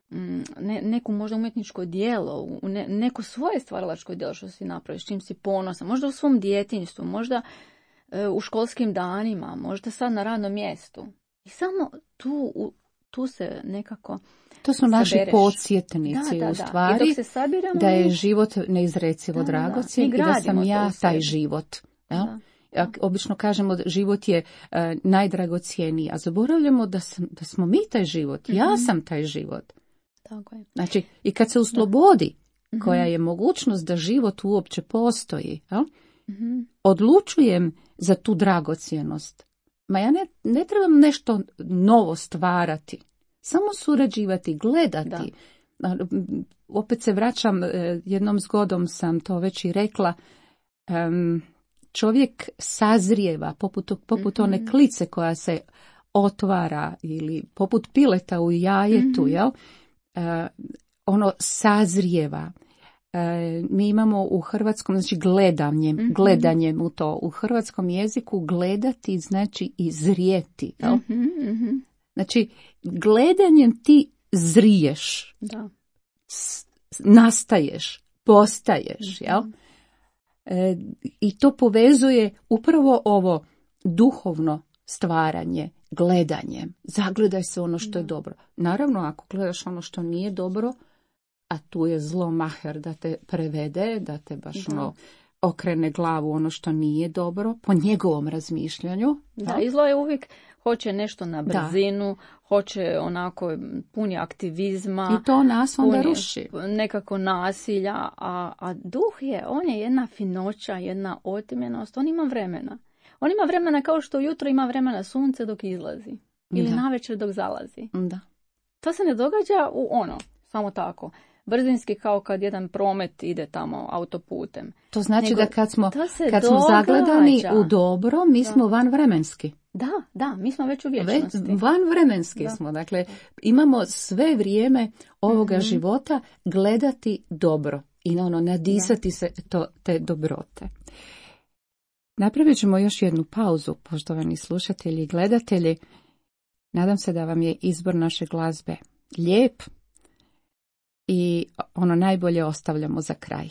Ne, neku možda umjetničko djelo, u ne, neko svoje stvaralačko djelo što si napraviš, čim si ponosan, možda u svom djetinjstvu, možda e, u školskim danima, možda sad na radnom mjestu. I samo tu, u, tu se nekako To su naši sabereš. Podsjetnici da, da, u stvari, da. I dok se sabiramo, da je život neizrecivo dragocjen i da sam ja taj život. Ja? Da. Obično kažemo da život je uh, najdragocjeniji, a zaboravljamo da, sam, da smo mi taj život, mm-hmm. ja sam taj život. Tako je. Znači, i kad se uslobodi, da. koja je mogućnost da život uopće postoji, ja? Mm-hmm. odlučujem za tu dragocjenost. Ma ja ne, ne trebam nešto novo stvarati, samo surađivati, gledati. Da. Opet se vraćam, jednom zgodom sam to već i rekla, um, čovjek sazrijeva poput, poput mm-hmm. one klice koja se otvara ili poput pileta u jajetu, mm-hmm. jel? Uh, ono sazrijeva. Uh, mi imamo u hrvatskom, znači gledanjem, mm-hmm. gledanjem u to. U hrvatskom jeziku gledati znači i zrijeti. Jel? Mm-hmm. Znači, gledanjem ti zriješ, da. S, nastaješ, postaješ. Jel? Mm-hmm. E, I to povezuje upravo ovo duhovno stvaranje, gledanje. Zagledaj se ono što je dobro. Naravno, ako gledaš ono što nije dobro, a tu je zlo maher da te prevede, da te baš da. ono okrene glavu ono što nije dobro, po njegovom razmišljanju. Da, i zlo je uvijek hoće nešto na brzinu, da. hoće onako puni aktivizma. I to nas onda ruši. Nekako nasilja, a, a duh je, on je jedna finoća, jedna otimljenost, on ima vremena. On ima vremena kao što ujutro ima vremena sunce dok izlazi. Ili navečer dok zalazi. Da. To se ne događa u ono, samo tako. Brzinski kao kad jedan promet ide tamo autoputem. To znači Nego, da kad smo, kad događa. smo zagledani u dobro, mi da. smo vanvremenski. Da, da, mi smo već u vječnosti. Ve, vanvremenski da. smo. Dakle, imamo sve vrijeme ovoga mm-hmm. života gledati dobro i ono, nadisati da. se to, te dobrote. Napravit ćemo još jednu pauzu, poštovani slušatelji i gledatelji. Nadam se da vam je izbor naše glazbe lijep i ono najbolje ostavljamo za kraj.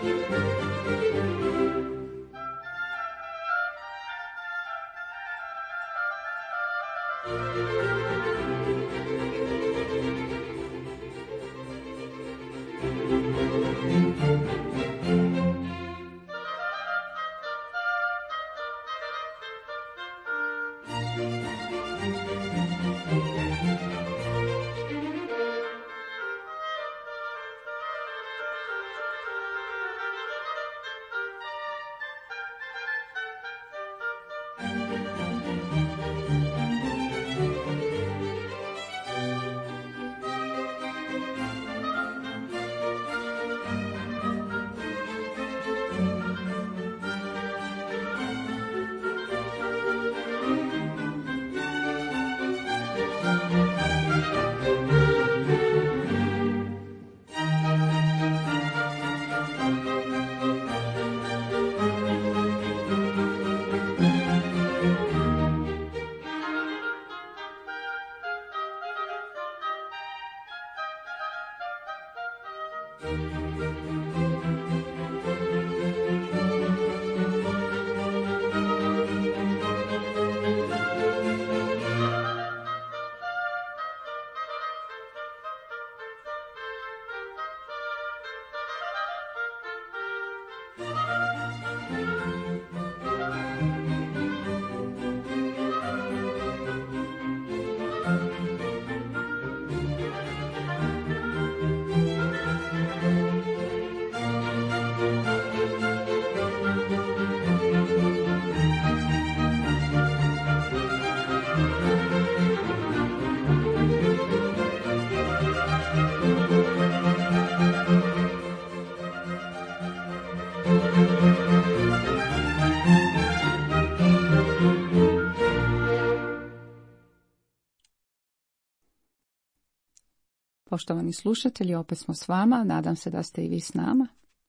Poštovani slušatelji, opet smo s vama, nadam se da ste i vi s nama.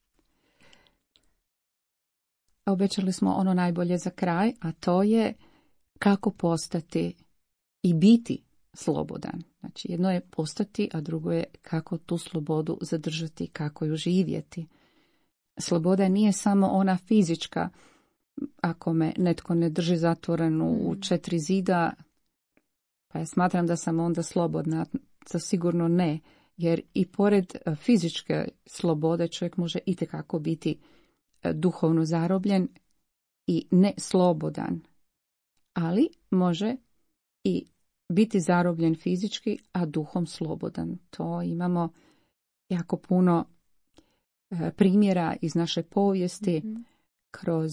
Obećali smo ono najbolje za kraj, a to je kako postati i biti slobodan. Znači, jedno je postati, a drugo je kako tu slobodu zadržati, kako ju živjeti. Sloboda nije samo ona fizička, ako me netko ne drži zatvorenu u četiri zida, pa ja smatram da sam onda slobodna. To sigurno ne, jer i pored fizičke slobode čovjek može itekako biti duhovno zarobljen i ne slobodan, ali može i biti zarobljen fizički, a duhom slobodan. To imamo jako puno primjera iz naše povijesti, mm-hmm. kroz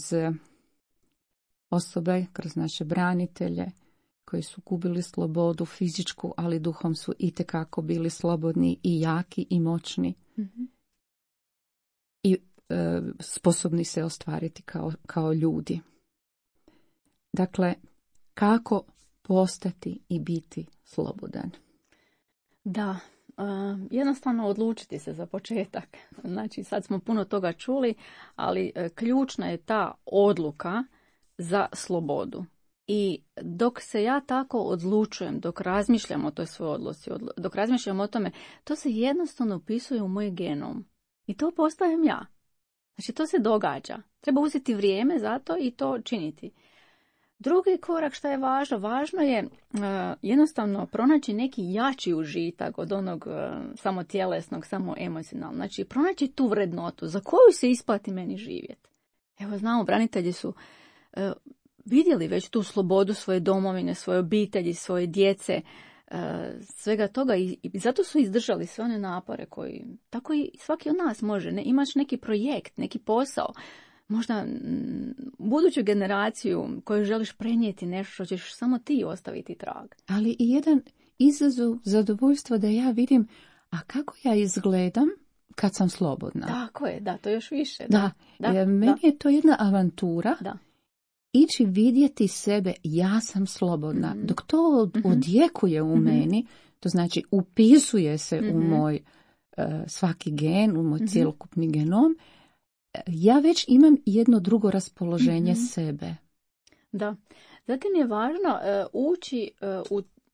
osobe, kroz naše branitelje, koji su gubili slobodu fizičku, ali duhom su itekako bili slobodni i jaki i moćni. Mm-hmm. I e, sposobni se ostvariti kao, kao ljudi. Dakle, kako postati i biti slobodan? Da, e, jednostavno odlučiti se za početak. Znači, sad smo puno toga čuli, ali e, ključna je ta odluka za slobodu. I dok se ja tako odlučujem, dok razmišljam o toj svojoj odluci, dok razmišljam o tome, to se jednostavno upisuje u moj genom. I to postajem ja. Znači, to se događa. Treba uzeti vrijeme za to i to činiti. Drugi korak što je važno, važno je uh, jednostavno pronaći neki jači užitak od onog uh, samo tjelesnog, samo emocionalnog. Znači, pronaći tu vrednotu za koju se isplati meni živjeti. Evo, znamo, branitelji su uh, vidjeli već tu slobodu svoje domovine, svoje obitelji, svoje djece, uh, svega toga i, i zato su izdržali sve one napore koji, tako i svaki od nas može. Ne, imaš neki projekt, neki posao, možda m, buduću generaciju koju želiš prenijeti nešto što ćeš samo ti ostaviti trag. Ali i jedan izazov, zadovoljstvo da ja vidim, a kako ja izgledam kad sam slobodna. Tako je, da, to još više. Da, da, da meni da. je to jedna avantura. Da. Ići vidjeti sebe, ja sam slobodna. Mm-hmm. Dok to odjekuje u mm-hmm. meni, to znači upisuje se mm-hmm. u moj uh, svaki gen, u moj mm-hmm. cjelokupni genom, ja već imam jedno drugo raspoloženje mm-hmm. sebe. Da. Zatim je važno uh, ući uh, u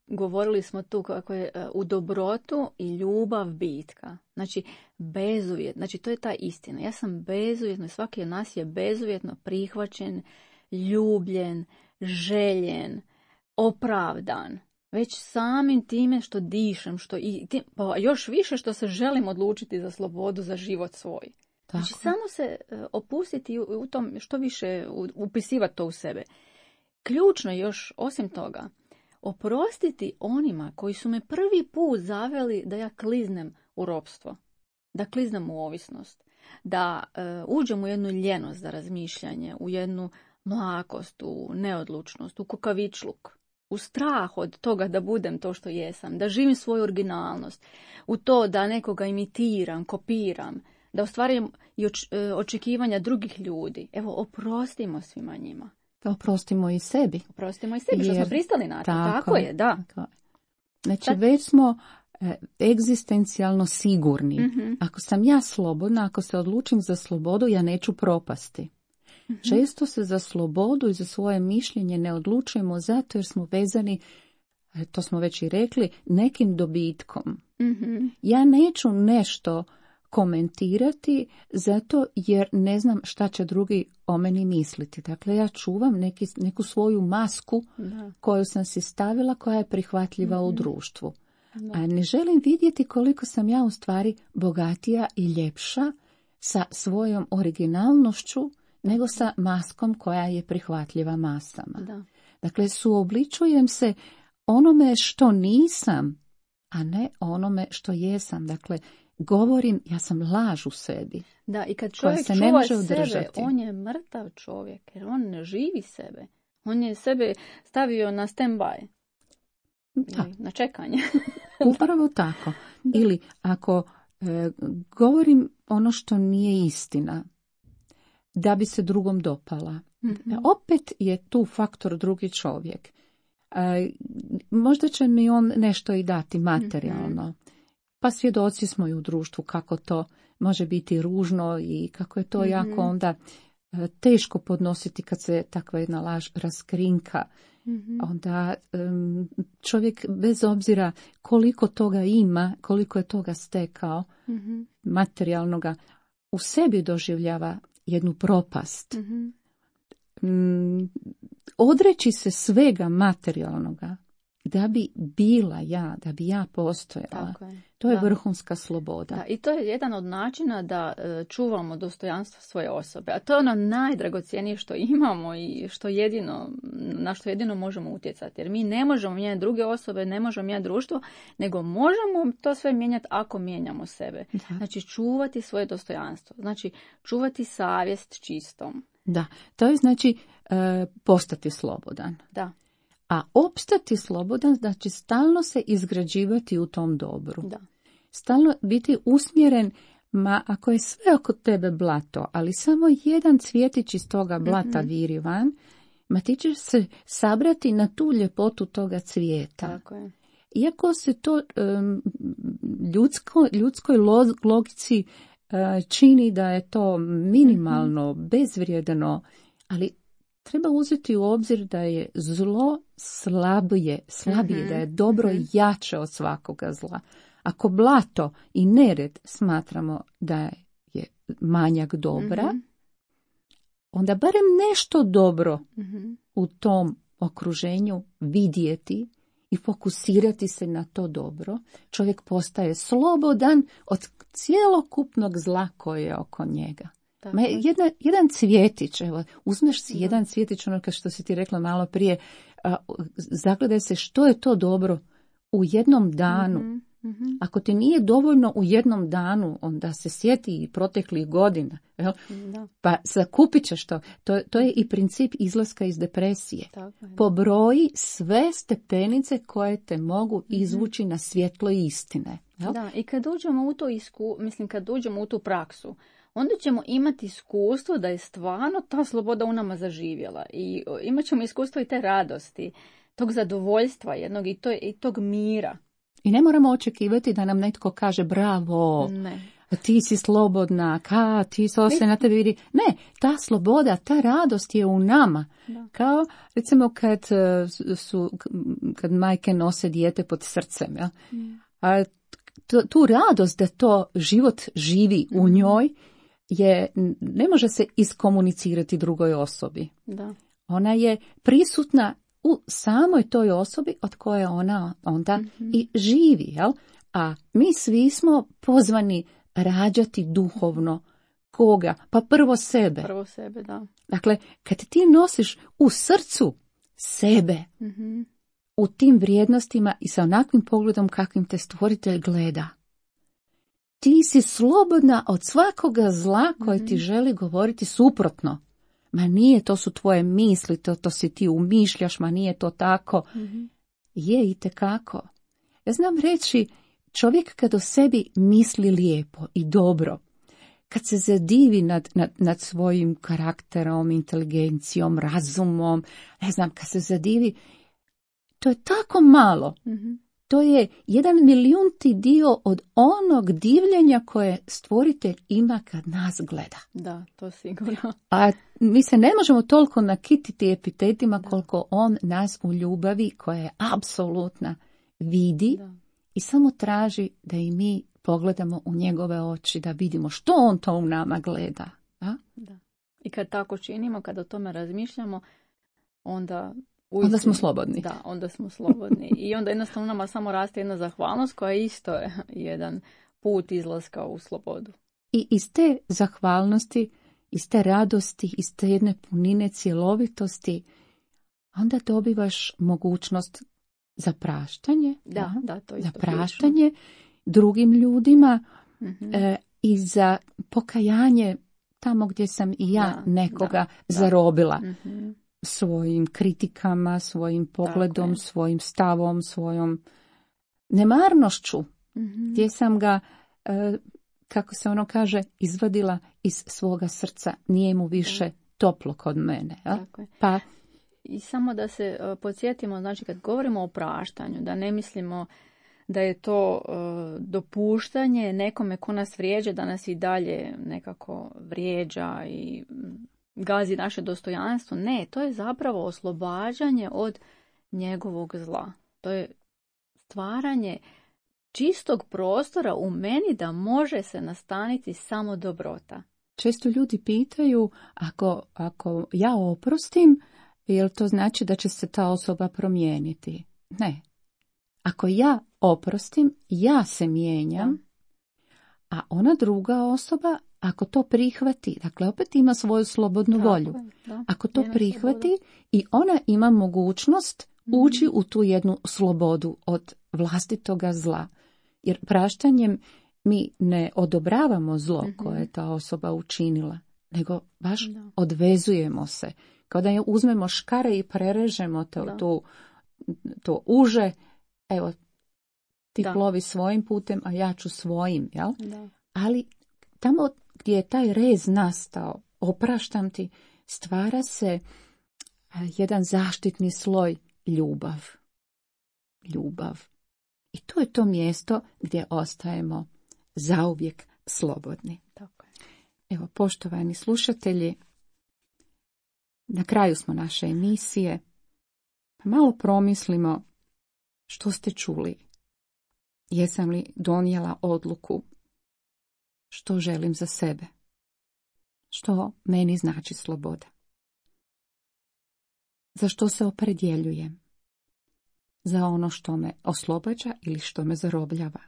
govorili smo tu kako je u dobrotu i ljubav bitka. Znači, bezuvjetno. Znači, to je ta istina. Ja sam bezuvjetno, svaki od nas je bezuvjetno prihvaćen, ljubljen, željen, opravdan. Već samim time što dišem, što i tim, pa još više što se želim odlučiti za slobodu, za život svoj. Tako. Znači, samo se opustiti u tom, što više upisivati to u sebe. Ključno je još, osim toga, oprostiti onima koji su me prvi put zaveli da ja kliznem u ropstvo, da kliznem u ovisnost, da uh, uđem u jednu ljenost za razmišljanje, u jednu mlakost, u neodlučnost, u kukavičluk, u strah od toga da budem to što jesam, da živim svoju originalnost, u to da nekoga imitiram, kopiram, da ostvarim i oč, očekivanja drugih ljudi. Evo, oprostimo svima njima. Oprostimo i sebi. Oprostimo i sebi, što Jer, smo pristali na to. Tako, tako je, da. Tako. Znači, Sad, već smo e, egzistencijalno sigurni. mm-hmm. Ako sam ja slobodna, ako se odlučim za slobodu, ja neću propasti. Mm-hmm. Često se za slobodu i za svoje mišljenje ne odlučujemo zato jer smo vezani, to smo već i rekli, nekim dobitkom. Mm-hmm. Ja neću nešto komentirati zato jer ne znam šta će drugi o meni misliti. Dakle, ja čuvam neki, neku svoju masku Da. koju sam si stavila, koja je prihvatljiva Mm-hmm. u društvu. Da. A ne želim vidjeti koliko sam ja u stvari bogatija i ljepša sa svojom originalnošću nego sa maskom koja je prihvatljiva masama. Da. Dakle, suobličujem se onome što nisam, a ne onome što jesam. Dakle, govorim, ja sam laž u sebi. Da, i kad koja čovjek se ne čuva može sebe, udržati. on je mrtav čovjek, jer on ne živi sebe. On je sebe stavio na stand-by, Da, na čekanje. upravo tako. Ili ako e, govorim ono što nije istina, da bi se drugom dopala. Mm-hmm. Opet je tu faktor drugi čovjek. E, možda će mi on nešto i dati materijalno. Mm-hmm. Pa svjedoci smo i u društvu kako to može biti ružno i kako je to Mm-hmm. jako onda e, teško podnositi kad se takva jedna laž raskrinka. Mm-hmm. Onda um, čovjek bez obzira koliko toga ima, koliko je toga stekao, Mm-hmm. materijalnoga, u sebi doživljava jednu propast. Mm-hmm. Um, odreći se svega materijalnoga da bi bila ja, da bi ja postojala. Tako je. To je Da. vrhunska sloboda. Da, i to je jedan od načina da e, čuvamo dostojanstvo svoje osobe. A to je ono najdragocjenije što imamo i što jedino, na što jedino možemo utjecati. Jer mi ne možemo mijenjati druge osobe, ne možemo mijenjati društvo, nego možemo to sve mijenjati ako mijenjamo sebe. Da. Znači, čuvati svoje dostojanstvo. Znači, čuvati savjest čistom. Da, to je znači e, postati slobodan. Da, A opstati slobodan znači stalno se izgrađivati u tom dobru. da. Stalno biti usmjeren, ma ako je sve oko tebe blato, ali samo jedan cvjetić iz toga blata Mhm. viri van, ma ti ćeš se sabrati na tu ljepotu toga cvijeta. Tako je. Iako se to um, ljudsko, ljudskoj lo- logici uh, čini da je to minimalno, bezvrijedno, ali treba uzeti u obzir da je zlo slabije, slabije, Mhm, da je dobro mhm. jače od svakoga zla. Ako blato i nered smatramo da je manjak dobra, Mhm. onda barem nešto dobro Mhm. u tom okruženju vidjeti i fokusirati se na to dobro, čovjek postaje slobodan od cjelokupnog zla koje je oko njega. Tako Ma je. jedna, jedan cvjetić, evo, uzmeš si Da. jedan cvjetić, ono kao što si ti rekla malo prije, a, zagledaj se što je to dobro u jednom danu. Mhm, mhm. Ako ti nije dovoljno u jednom danu, onda se sjeti i proteklih godina. Jel? Da, Pa zakupit ćeš to. to. To je i princip izlaska iz depresije. tako je. Pobroji sve stepenice koje te mogu izvući na svjetlo istine. Jel? Da, i kad uđemo u to isku, mislim kad uđemo u tu praksu, onda ćemo imati iskustvo da je stvarno ta sloboda u nama zaživjela i o, imat ćemo iskustvo i te radosti, tog zadovoljstva jednog i, to, i tog mira. I ne moramo očekivati da nam netko kaže bravo. Ne. ti si slobodna, ka, ti se osje na tebi vidi. Ne, ta sloboda, ta radost je u nama. Da. Kao, recimo, kad, su, kad majke nose dijete pod srcem, ja? Mm. A tu, tu radost da to život živi u njoj, je, ne može se iskomunicirati drugoj osobi. Da. Ona je prisutna u samoj toj osobi od koje ona onda mm-hmm. i živi. Jel? A mi svi smo pozvani rađati duhovno. Koga? Pa prvo sebe. Prvo sebe, da. Dakle, kad ti nosiš u srcu sebe, mm-hmm. u tim vrijednostima i sa onakvim pogledom kakvim te stvoritelj gleda, ti si slobodna od svakoga zla koje mm-hmm. ti želi govoriti suprotno. Ma nije, to su tvoje misli, to, to si ti umišljaš, ma nije to tako. Mm-hmm. Je itekako. Ja znam reći, čovjek kad o sebi misli lijepo i dobro, kad se zadivi nad, nad, nad svojim karakterom, inteligencijom, razumom, ne znam, kad se zadivi, to je tako malo. Mm-hmm. To je jedan milijunti dio od onog divljenja koje stvoritelj ima kad nas gleda. Da, to sigurno. A mi se ne možemo toliko nakititi epitetima da. Koliko on nas u ljubavi, koja je apsolutna, vidi da. I samo traži da i mi pogledamo u njegove oči, da vidimo što on to u nama gleda. A? Da. I kad tako činimo, kad o tome razmišljamo, onda... Uistinu, onda smo slobodni. Da, onda smo slobodni. I onda jednostavno nama samo raste jedna zahvalnost koja je isto jedan put izlaska u slobodu. I iz te zahvalnosti, iz te radosti, iz te jedne punine cjelovitosti, onda dobivaš mogućnost za praštanje. Da, da, da to isto za praštanje ključno. Drugim ljudima mm-hmm. e, i za pokajanje tamo gdje sam i ja da, nekoga da, zarobila. Da. Mm-hmm. Svojim kritikama, svojim pogledom, svojim stavom, svojom nemarnošću, mm-hmm. gdje sam ga, e, kako se ono kaže, izvadila iz svoga srca, nije mu više da. Toplo kod mene. Ja? Tako je. Pa, i samo da se uh, podsjetimo, znači kad govorimo o praštanju, da ne mislimo da je to uh, dopuštanje nekome ko nas vrijeđa, da nas i dalje nekako vrijeđa i gazi naše dostojanstvo. Ne, to je zapravo oslobađanje od njegovog zla. To je stvaranje čistog prostora u meni da može se nastaniti samo dobrota. Često ljudi pitaju, ako, ako ja oprostim, jel to znači da će se ta osoba promijeniti? Ne. Ako ja oprostim, ja se mijenjam, a ona druga osoba, ako to prihvati, dakle opet ima svoju slobodnu Tako volju. Je, da, ako to prihvati sloboda. I ona ima mogućnost ući mm-hmm. u tu jednu slobodu od vlastitoga zla. Jer praštanjem mi ne odobravamo zlo mm-hmm. koje je ta osoba učinila, nego baš da. Odvezujemo se. Kao da je uzmemo škare i prerežemo to, to, to uže, evo, ti da. Plovi svojim putem, a ja ću svojim, jel? Da. Ali tamo gdje je taj rez nastao, opraštam ti, stvara se jedan zaštitni sloj ljubav. Ljubav. I to je to mjesto gdje ostajemo zauvijek slobodni. Tako je. Evo, poštovani slušatelji, na kraju smo naše emisije. Pa malo promislimo što ste čuli. Jesam li donijela odluku što želim za sebe? Što meni znači sloboda? Za što se opredjeljujem? Za ono što me oslobađa ili što me zarobljava?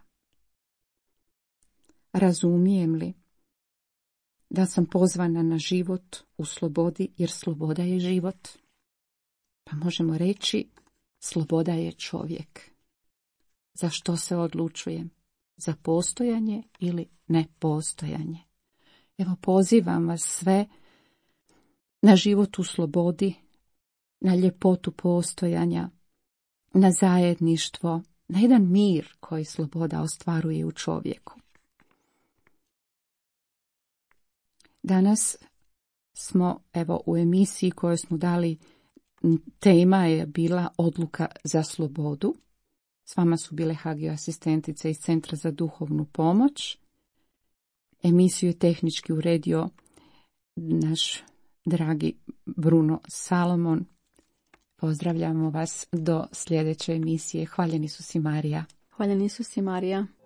Razumijem li da sam pozvana na život u slobodi, jer sloboda je život? Pa možemo reći, sloboda je čovjek. Za što se odlučujem? Za postojanje ili nepostojanje? Evo, pozivam vas sve na život u slobodi, na ljepotu postojanja, na zajedništvo, na jedan mir koji sloboda ostvaruje u čovjeku. Danas smo, evo, u emisiji koju smo dali, tema je bila odluka za slobodu. S vama su bile Hagio asistentice iz Centra za duhovnu pomoć. Emisiju je tehnički uredio naš dragi Bruno Salomon. Pozdravljamo vas do sljedeće emisije. Hvaljeni su si Marija. Hvaljeni su si Marija.